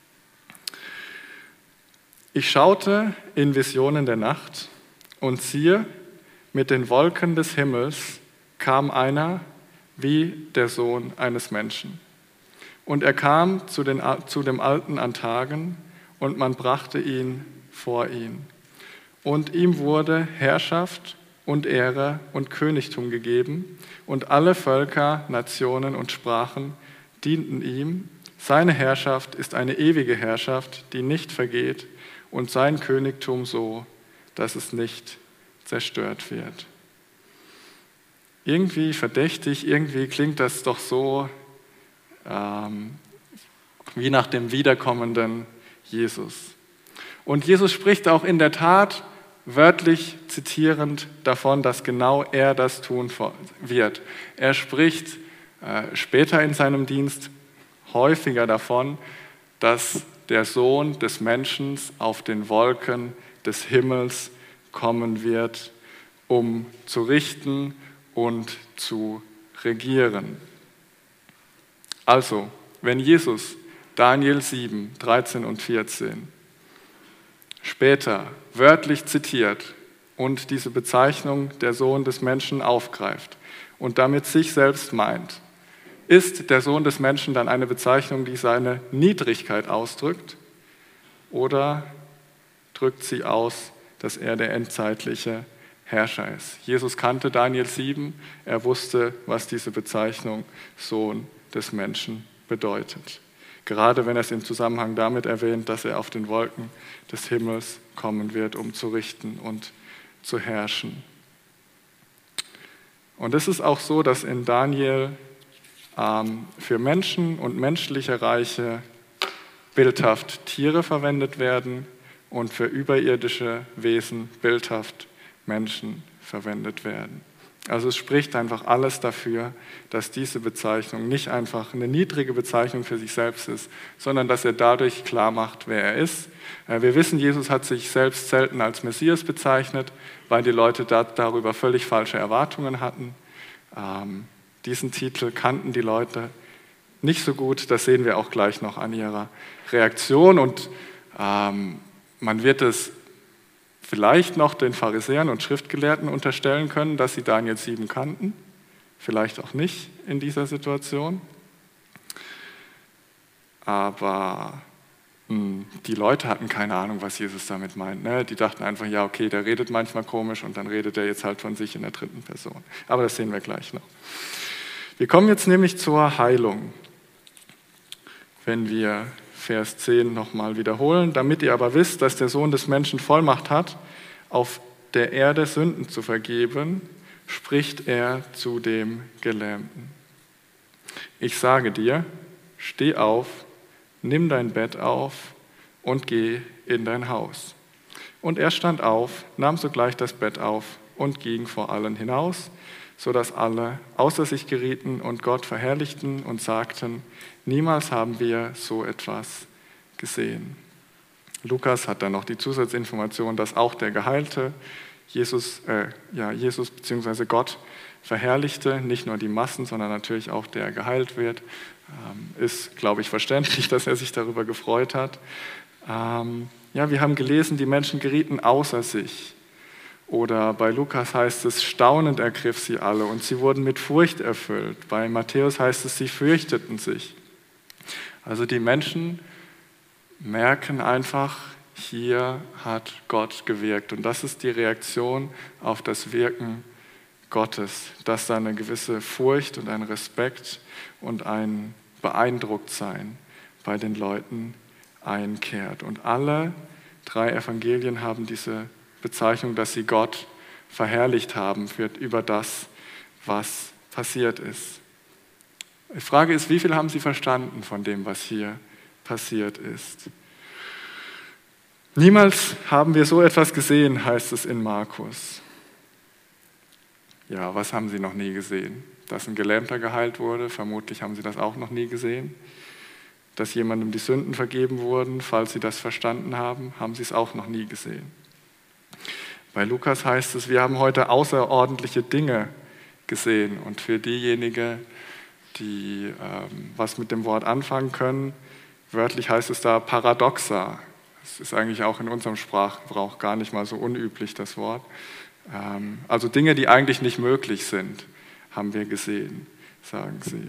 Ich schaute in Visionen der Nacht und siehe, mit den Wolken des Himmels kam einer wie der Sohn eines Menschen. Und er kam zu, den, zu dem Alten an Tagen und man brachte ihn vor ihn. Und ihm wurde Herrschaft und Ehre und Königtum gegeben und alle Völker, Nationen und Sprachen dienten ihm. Seine Herrschaft ist eine ewige Herrschaft, die nicht vergeht, und sein Königtum so, dass es nicht zerstört wird. Irgendwie verdächtig, irgendwie klingt das doch so ähm, wie nach dem wiederkommenden Jesus. Und Jesus spricht auch in der Tat wörtlich zitierend davon, dass genau er das tun wird. Er spricht äh, später in seinem Dienst häufiger davon, dass der Sohn des Menschen auf den Wolken des Himmels kommen wird, um zu richten und zu regieren. Also, wenn Jesus Daniel sieben, dreizehn und vierzehn später wörtlich zitiert und diese Bezeichnung der Sohn des Menschen aufgreift und damit sich selbst meint, ist der Sohn des Menschen dann eine Bezeichnung, die seine Niedrigkeit ausdrückt, oder drückt sie aus, dass er der endzeitliche Herrscher ist? Jesus kannte Daniel sieben, er wusste, was diese Bezeichnung Sohn des Menschen bedeutet. Gerade wenn er es im Zusammenhang damit erwähnt, dass er auf den Wolken des Himmels kommen wird, um zu richten und zu herrschen. Und es ist auch so, dass in Daniel ähm, für Menschen und menschliche Reiche bildhaft Tiere verwendet werden und für überirdische Wesen bildhaft Menschen verwendet werden. Also es spricht einfach alles dafür, dass diese Bezeichnung nicht einfach eine niedrige Bezeichnung für sich selbst ist, sondern dass er dadurch klar macht, wer er ist. Wir wissen, Jesus hat sich selbst selten als Messias bezeichnet, weil die Leute da, darüber völlig falsche Erwartungen hatten. Ähm, diesen Titel kannten die Leute nicht so gut. Das sehen wir auch gleich noch an ihrer Reaktion. Und ähm, man wird es vielleicht noch den Pharisäern und Schriftgelehrten unterstellen können, dass sie Daniel sieben kannten. Vielleicht auch nicht in dieser Situation. Aber mh, die Leute hatten keine Ahnung, was Jesus damit meint. Ne? Die dachten einfach, ja okay, der redet manchmal komisch und dann redet er jetzt halt von sich in der dritten Person. Aber das sehen wir gleich noch. Wir kommen jetzt nämlich zur Heilung. Wenn wir Vers zehn nochmal wiederholen. Damit ihr aber wisst, dass der Sohn des Menschen Vollmacht hat, auf der Erde Sünden zu vergeben, spricht er zu dem Gelähmten. Ich sage dir, steh auf, nimm dein Bett auf und geh in dein Haus. Und er stand auf, nahm sogleich das Bett auf und ging vor allen hinaus, sodass alle außer sich gerieten und Gott verherrlichten und sagten, niemals haben wir so etwas gesehen. Lukas hat dann noch die Zusatzinformation, dass auch der Geheilte Jesus, äh, ja, Jesus bzw. Gott verherrlichte, nicht nur die Massen, sondern natürlich auch der geheilt wird. Ähm, ist, glaube ich, verständlich, dass er sich darüber gefreut hat. Ähm, ja, wir haben gelesen, die Menschen gerieten außer sich. Oder bei Lukas heißt es, staunend ergriff sie alle und sie wurden mit Furcht erfüllt. Bei Matthäus heißt es, sie fürchteten sich. Also die Menschen merken einfach, hier hat Gott gewirkt. Und das ist die Reaktion auf das Wirken Gottes, dass da eine gewisse Furcht und ein Respekt und ein Beeindrucktsein bei den Leuten einkehrt. Und alle drei Evangelien haben diese Bezeichnung, dass sie Gott verherrlicht haben für, über das, was passiert ist. Die Frage ist, wie viel haben sie verstanden von dem, was hier passiert ist? Niemals haben wir so etwas gesehen, heißt es in Markus. Ja, was haben sie noch nie gesehen? Dass ein Gelähmter geheilt wurde, vermutlich haben sie das auch noch nie gesehen. Dass jemandem die Sünden vergeben wurden, falls sie das verstanden haben, haben sie es auch noch nie gesehen. Bei Lukas heißt es, wir haben heute außerordentliche Dinge gesehen. Und für diejenigen, die ähm, was mit dem Wort anfangen können, wörtlich heißt es da Paradoxa. Das ist eigentlich auch in unserem Sprachgebrauch gar nicht mal so unüblich, das Wort. Ähm, also Dinge, die eigentlich nicht möglich sind, haben wir gesehen, sagen sie.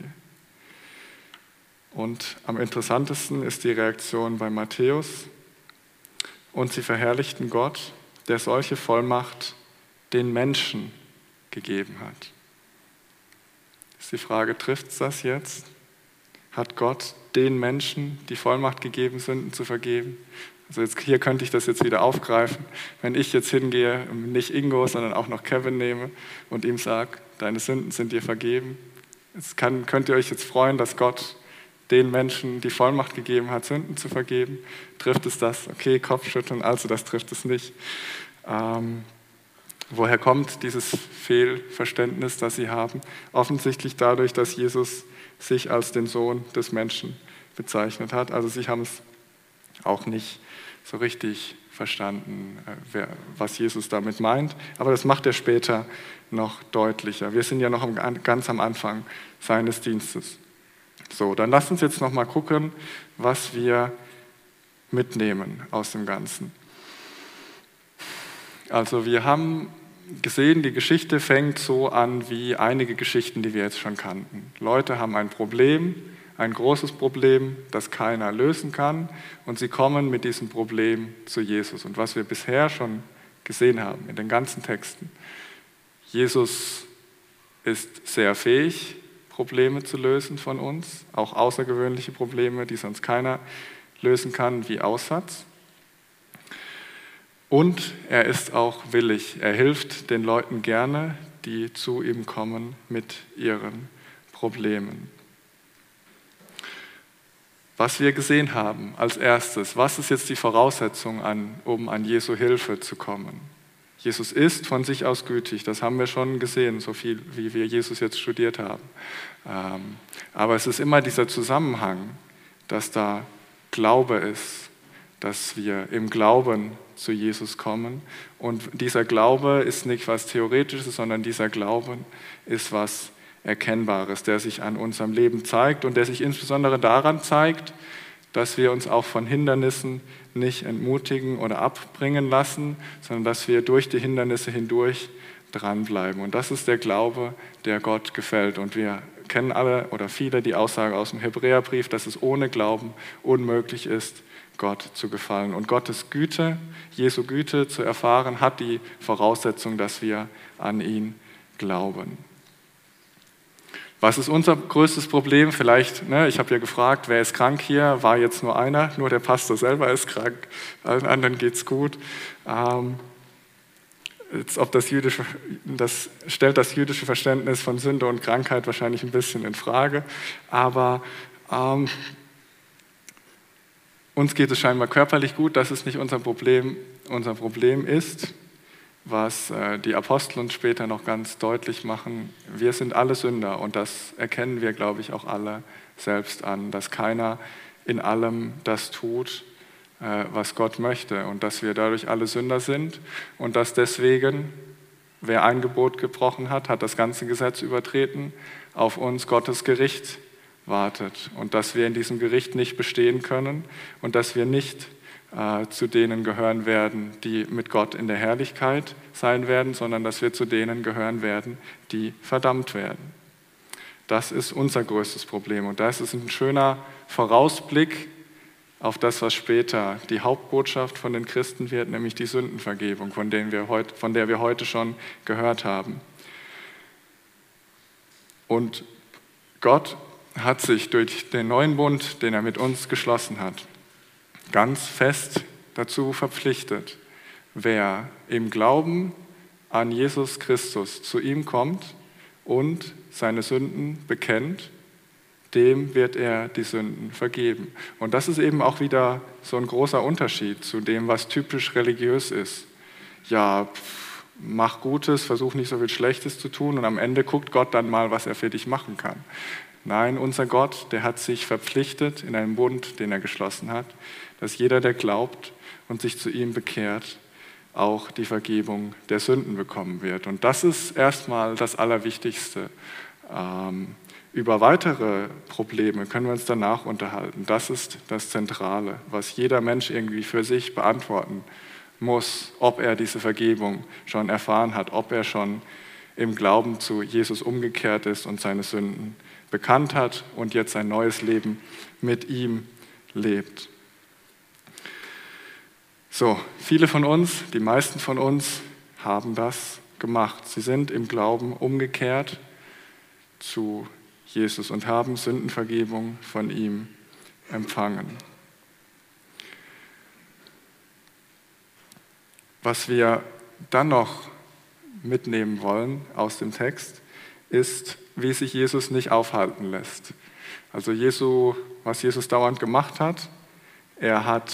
Und am interessantesten ist die Reaktion bei Matthäus. Und sie verherrlichten Gott, der solche Vollmacht den Menschen gegeben hat. Ist die Frage, trifft es das jetzt? Hat Gott den Menschen die Vollmacht gegeben, Sünden zu vergeben? Also jetzt, hier könnte ich das jetzt wieder aufgreifen. Wenn ich jetzt hingehe, nicht Ingo, sondern auch noch Kevin nehme und ihm sage, deine Sünden sind dir vergeben. Jetzt kann, könnt ihr euch jetzt freuen, dass Gott den Menschen die Vollmacht gegeben hat, Sünden zu vergeben. Trifft es das? Okay, Kopfschütteln, also das trifft es nicht. Ähm, woher kommt dieses Fehlverständnis, das sie haben? Offensichtlich dadurch, dass Jesus sich als den Sohn des Menschen bezeichnet hat. Also sie haben es auch nicht so richtig verstanden, was Jesus damit meint. Aber das macht er später noch deutlicher. Wir sind ja noch ganz am Anfang seines Dienstes. So, dann lasst uns jetzt noch mal gucken, was wir mitnehmen aus dem Ganzen. Also wir haben gesehen, die Geschichte fängt so an wie einige Geschichten, die wir jetzt schon kannten. Leute haben ein Problem, ein großes Problem, das keiner lösen kann, und sie kommen mit diesem Problem zu Jesus. Und was wir bisher schon gesehen haben in den ganzen Texten, Jesus ist sehr fähig, Probleme zu lösen von uns, auch außergewöhnliche Probleme, die sonst keiner lösen kann, wie Aussatz. Und er ist auch willig. Er hilft den Leuten gerne, die zu ihm kommen mit ihren Problemen. Was wir gesehen haben als erstes, was ist jetzt die Voraussetzung, an, um an Jesu Hilfe zu kommen? Jesus ist von sich aus gütig, das haben wir schon gesehen, so viel wie wir Jesus jetzt studiert haben. Ähm, aber es ist immer dieser Zusammenhang, dass da Glaube ist, dass wir im Glauben zu Jesus kommen. Und dieser Glaube ist nicht was Theoretisches, sondern dieser Glaube ist was Erkennbares, der sich an unserem Leben zeigt und der sich insbesondere daran zeigt, dass wir uns auch von Hindernissen nicht entmutigen oder abbringen lassen, sondern dass wir durch die Hindernisse hindurch dranbleiben. Und das ist der Glaube, der Gott gefällt. Und wir kennen alle oder viele die Aussage aus dem Hebräerbrief, dass es ohne Glauben unmöglich ist, Gott zu gefallen. Und Gottes Güte, Jesu Güte zu erfahren, hat die Voraussetzung, dass wir an ihn glauben. Was ist unser größtes Problem? Vielleicht, ne, ich habe ja gefragt, wer ist krank hier? War jetzt nur einer, nur der Pastor selber ist krank, allen anderen geht es gut. Ähm, jetzt, ob das jüdische, das stellt das jüdische Verständnis von Sünde und Krankheit wahrscheinlich ein bisschen in Frage, aber ähm, uns geht es scheinbar körperlich gut, das ist nicht unser Problem. Unser Problem ist, was die Apostel uns später noch ganz deutlich machen, wir sind alle Sünder und das erkennen wir, glaube ich, auch alle selbst an, dass keiner in allem das tut, was Gott möchte und dass wir dadurch alle Sünder sind und dass deswegen, wer ein Gebot gebrochen hat, hat das ganze Gesetz übertreten, auf uns Gottes Gericht wartet und dass wir in diesem Gericht nicht bestehen können und dass wir nicht äh, zu denen gehören werden, die mit Gott in der Herrlichkeit sein werden, sondern dass wir zu denen gehören werden, die verdammt werden. Das ist unser größtes Problem und das ist ein schöner Vorausblick auf das, was später die Hauptbotschaft von den Christen wird, nämlich die Sündenvergebung, von, denen wir heut, von der wir heute schon gehört haben. Und Gott hat sich durch den neuen Bund, den er mit uns geschlossen hat, ganz fest dazu verpflichtet, wer im Glauben an Jesus Christus zu ihm kommt und seine Sünden bekennt, dem wird er die Sünden vergeben. Und das ist eben auch wieder so ein großer Unterschied zu dem, was typisch religiös ist. Ja, pff, mach Gutes, versuch nicht so viel Schlechtes zu tun und am Ende guckt Gott dann mal, was er für dich machen kann. Nein, unser Gott, der hat sich verpflichtet in einem Bund, den er geschlossen hat, dass jeder, der glaubt und sich zu ihm bekehrt, auch die Vergebung der Sünden bekommen wird. Und das ist erstmal das Allerwichtigste. Ähm, über weitere Probleme können wir uns danach unterhalten. Das ist das Zentrale, was jeder Mensch irgendwie für sich beantworten muss, ob er diese Vergebung schon erfahren hat, ob er schon im Glauben zu Jesus umgekehrt ist und seine Sünden bekannt hat und jetzt ein neues Leben mit ihm lebt. So, viele von uns, die meisten von uns haben das gemacht. Sie sind im Glauben umgekehrt zu Jesus und haben Sündenvergebung von ihm empfangen. Was wir dann noch mitnehmen wollen aus dem Text, ist, wie sich Jesus nicht aufhalten lässt. Also Jesu, was Jesus dauernd gemacht hat, er hat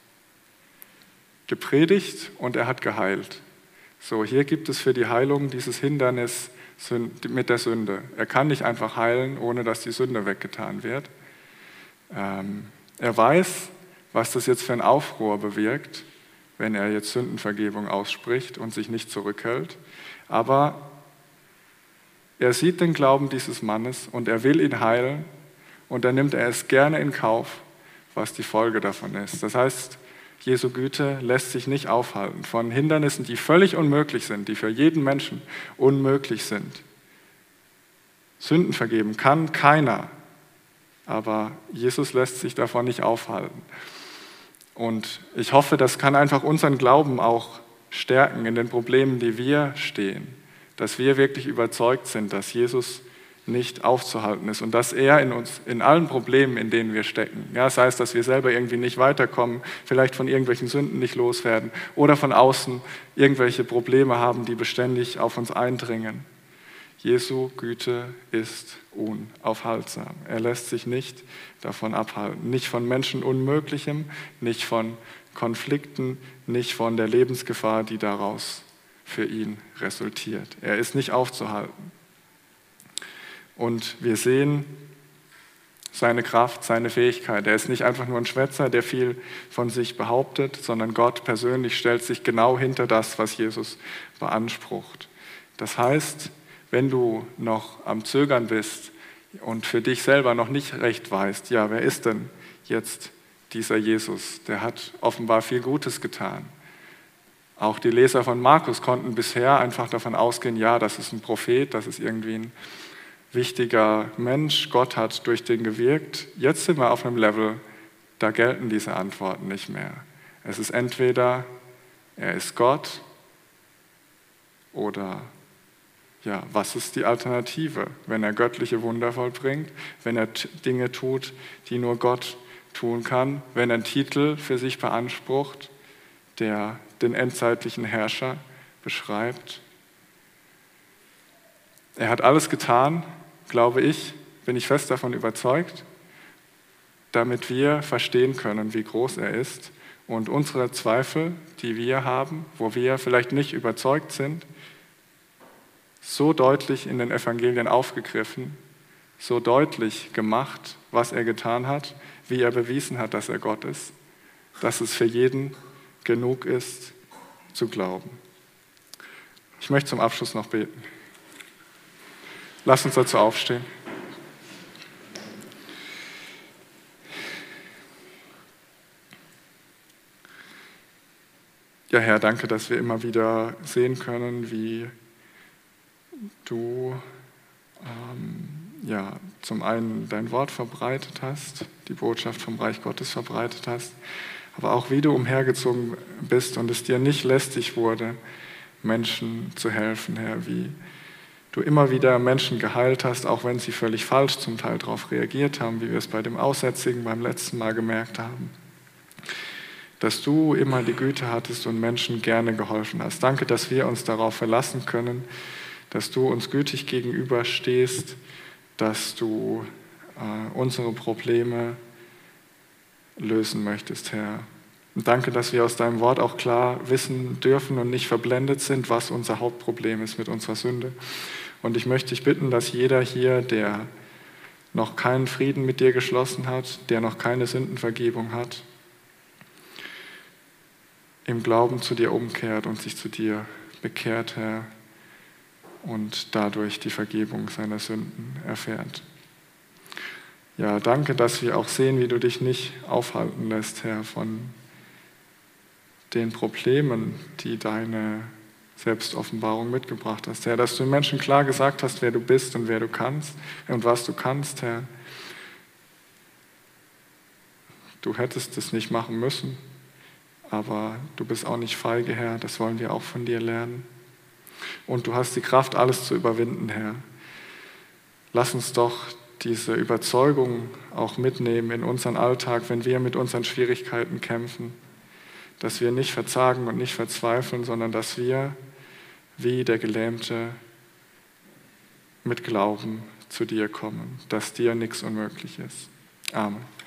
gepredigt und er hat geheilt. So, hier gibt es für die Heilung dieses Hindernis mit der Sünde. Er kann nicht einfach heilen, ohne dass die Sünde weggetan wird. Ähm, er weiß, was das jetzt für ein Aufruhr bewirkt, wenn er jetzt Sündenvergebung ausspricht und sich nicht zurückhält. Aber er sieht den Glauben dieses Mannes und er will ihn heilen und dann nimmt er es gerne in Kauf, was die Folge davon ist. Das heißt, Jesu Güte lässt sich nicht aufhalten von Hindernissen, die völlig unmöglich sind, die für jeden Menschen unmöglich sind. Sünden vergeben kann keiner, aber Jesus lässt sich davon nicht aufhalten. Und ich hoffe, das kann einfach unseren Glauben auch stärken in den Problemen, die wir stehen, dass wir wirklich überzeugt sind, dass Jesus nicht aufzuhalten ist und dass er in uns, in allen Problemen, in denen wir stecken, ja, sei es, dass wir selber irgendwie nicht weiterkommen, vielleicht von irgendwelchen Sünden nicht loswerden oder von außen irgendwelche Probleme haben, die beständig auf uns eindringen. Jesu Güte ist unaufhaltsam. Er lässt sich nicht davon abhalten, nicht von Menschen Unmöglichem, nicht von Konflikten, nicht von der Lebensgefahr, die daraus für ihn resultiert. Er ist nicht aufzuhalten. Und wir sehen seine Kraft, seine Fähigkeit. Er ist nicht einfach nur ein Schwätzer, der viel von sich behauptet, sondern Gott persönlich stellt sich genau hinter das, was Jesus beansprucht. Das heißt, wenn du noch am Zögern bist und für dich selber noch nicht recht weißt, ja, wer ist denn jetzt dieser Jesus? Der hat offenbar viel Gutes getan. Auch die Leser von Markus konnten bisher einfach davon ausgehen, ja, das ist ein Prophet, das ist irgendwie ein wichtiger Mensch, Gott hat durch den gewirkt. Jetzt sind wir auf einem Level, da gelten diese Antworten nicht mehr. Es ist entweder, er ist Gott oder, ja, was ist die Alternative, wenn er göttliche Wunder vollbringt, wenn er Dinge tut, die nur Gott tun kann, wenn er einen Titel für sich beansprucht, der den endzeitlichen Herrscher beschreibt. Er hat alles getan, glaube ich, bin ich fest davon überzeugt, damit wir verstehen können, wie groß er ist und unsere Zweifel, die wir haben, wo wir vielleicht nicht überzeugt sind, so deutlich in den Evangelien aufgegriffen, so deutlich gemacht, was er getan hat, wie er bewiesen hat, dass er Gott ist, dass es für jeden genug ist, zu glauben. Ich möchte zum Abschluss noch beten. Lass uns dazu aufstehen. Ja, Herr, danke, dass wir immer wieder sehen können, wie du ähm, ja, zum einen dein Wort verbreitet hast, die Botschaft vom Reich Gottes verbreitet hast, aber auch wie du umhergezogen bist und es dir nicht lästig wurde, Menschen zu helfen, Herr, wie du immer wieder Menschen geheilt hast, auch wenn sie völlig falsch zum Teil darauf reagiert haben, wie wir es bei dem Aussätzigen beim letzten Mal gemerkt haben. Dass du immer die Güte hattest und Menschen gerne geholfen hast. Danke, dass wir uns darauf verlassen können, dass du uns gütig gegenüberstehst, dass du äh, unsere Probleme lösen möchtest, Herr. Und danke, dass wir aus deinem Wort auch klar wissen dürfen und nicht verblendet sind, was unser Hauptproblem ist mit unserer Sünde. Und ich möchte dich bitten, dass jeder hier, der noch keinen Frieden mit dir geschlossen hat, der noch keine Sündenvergebung hat, im Glauben zu dir umkehrt und sich zu dir bekehrt, Herr, und dadurch die Vergebung seiner Sünden erfährt. Ja, danke, dass wir auch sehen, wie du dich nicht aufhalten lässt, Herr, von den Problemen, die deine Selbstoffenbarung mitgebracht hast. Herr, dass du den Menschen klar gesagt hast, wer du bist und wer du kannst und was du kannst, Herr. Du hättest es nicht machen müssen, aber du bist auch nicht feige, Herr. Das wollen wir auch von dir lernen. Und du hast die Kraft, alles zu überwinden, Herr. Lass uns doch diese Überzeugung auch mitnehmen in unseren Alltag, wenn wir mit unseren Schwierigkeiten kämpfen, dass wir nicht verzagen und nicht verzweifeln, sondern dass wir, wie der Gelähmte, mit Glauben zu dir kommen, dass dir nichts unmöglich ist. Amen.